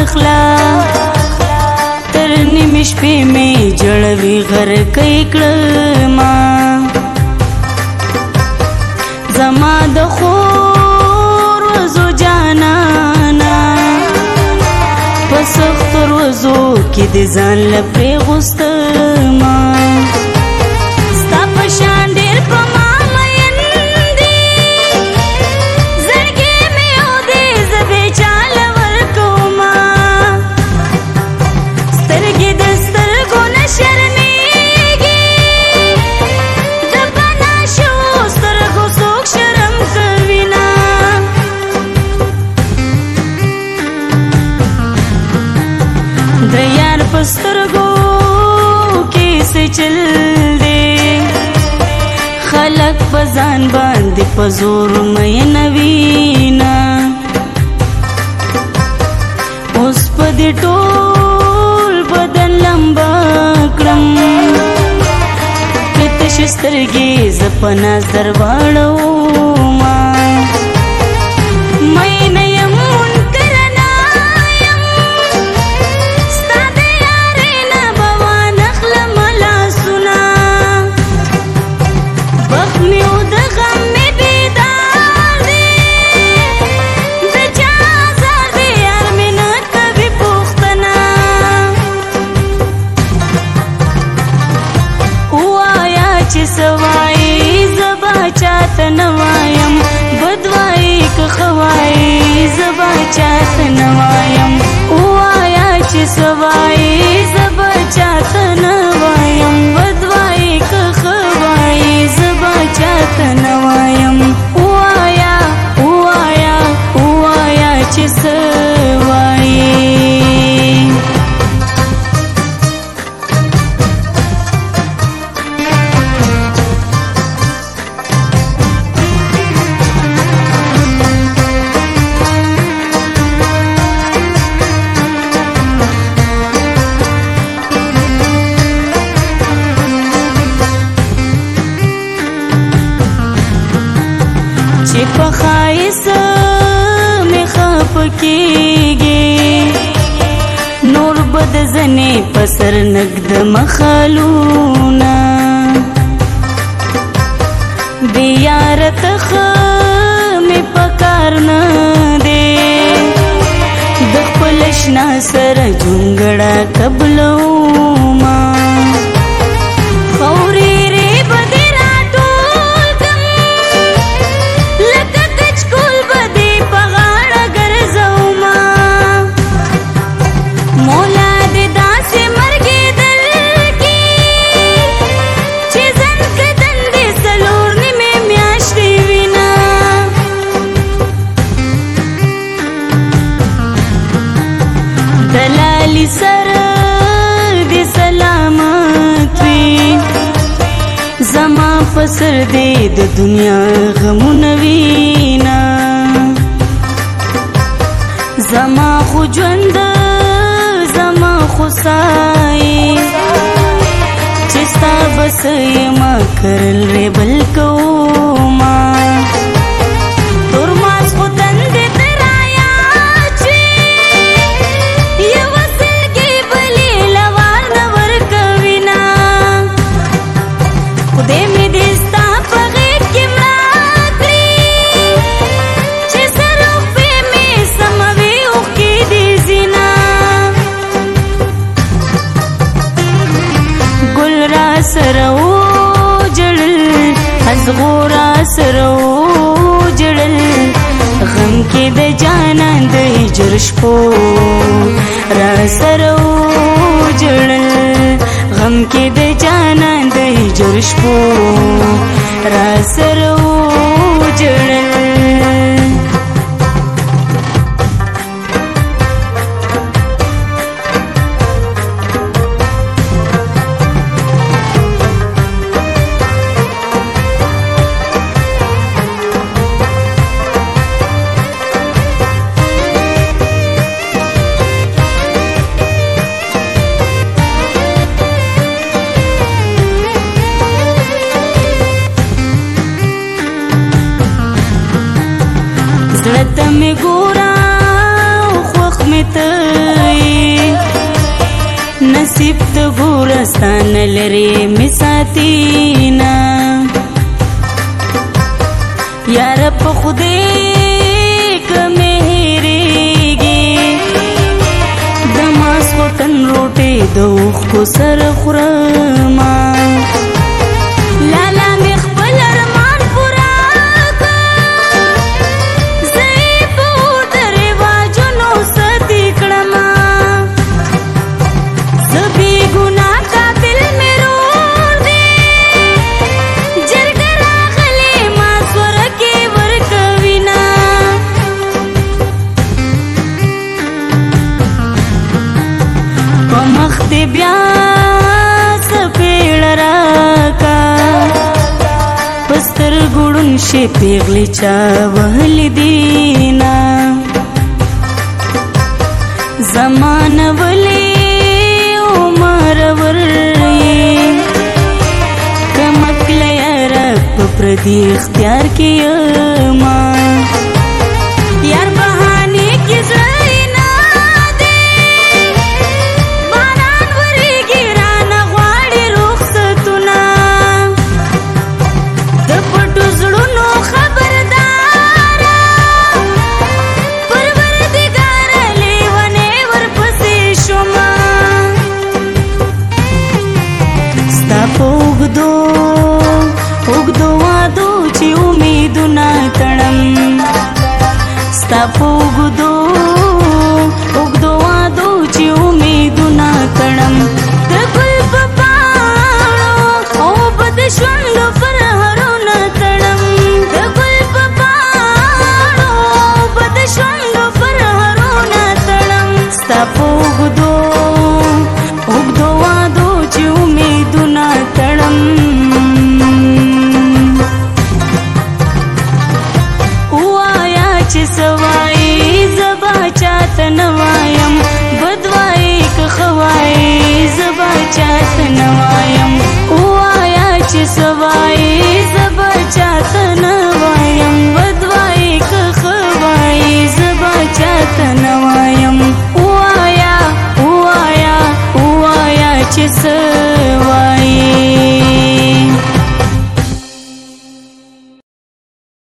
اخلا تر نیمې شپې مې جړوي غرقۍ کړما زما د خور ورځو جانانا په سختو ورځو کې د ځان له پرېغوستما ستا په شان ډېر په ما مین دي زړګی مې او دې زه بې چاله ورکوما سترګې د سترګو نه شرمېږي د پنا شوو سترګو څوک شرم کوينه د یار په سترګو کې څه چل دی خلک په ځان باندې په زور مینوينه اوس په دې ټول بدن لمبا کړم په تش سترګې زه په نظر واړوما مینه یم منکر نه یم ستا د یارۍ نه به وانخلم لاسونه بخت مې و د غم مې بیدار دی د چا ازار دی یار مې نه کوي پوښتنه ووایه چې څه وایي زه به چاته نه وایم بد وایي که ښه وایي زه به چاته نه وایم ووایه چې څه وایي زه به چاته نه وایم بد وایي که ښه وایي زه به چاته نه وایم ووایه ووایه ووایه چې څه وایي چې په ښایسته مې خفه کېږي نور به د زنې په سر نږدمه خالونه بې یاره ته ښه مې په کار نه دی د خپل اشنا سره جونګړه قبلوما خورېرې به دې راټول کړم لکه کچکول به دې په غاړه ګرځوما مولا دې داسې مرګېدل کړي چې ځن کدن دې څلور نیمې میاشتې وینه دلالي سره دې سلامت وي زما په سر دې د دنیا غمونه وینه زما خو ژوند زما خو سایې چې ستا بس یما کرل ریبل کوما تور ماسخوتن دې ته رایاد شي یوه سلګۍ بلې لوار نه ورکوینه خدای مې دې ستا په غېږ کې مړه کړي چې سروپې مې سموي اوښکې دې ځینه ګل را سره وجړل ازغو را سره وجړل غم کې د جانان د هجر شپو را سره وجړل غم کې د جانان د هجر شپو را سره وجړل زړه ته مې ګوره خوښ مې ته ورستان لري می ساتینا یار په خدای کمه هریږي د ماسخوتن روټي د اوښ کو سر خورما لالا می خپل ارمان پورا زې په درواجونو ستې کړما زبي ګنا قاتل مې رور دي جرګ راغلي ما سور کې ورکوينا په مخ دې بیا سپېړ راکا پستر ګړون شي پیغلی چا وهل دینا زمان ولی عمر ورئی کمکل رب پردی اختیار کیما یار بہانی کی زرینا دے باران وری گیران غواړي رخصتونه د پټو زړونو خبردار پروردګار لیونه ورپسې شوما ستا په اوږدو وادو چې امیدونه تړم ستا په اوږدو وادو چې امیدونه تړم د ګل په پاڼو او بد ژوند پر هرونه تړم د ګل په پاڼو بد ژوند پر هرونه تړم ستا په اوږدو وادو چې امیدونه تړم وایا چې سوای زبا چاته نوایم بدوای که خوای زبا چاته نوایم وایا چې سوای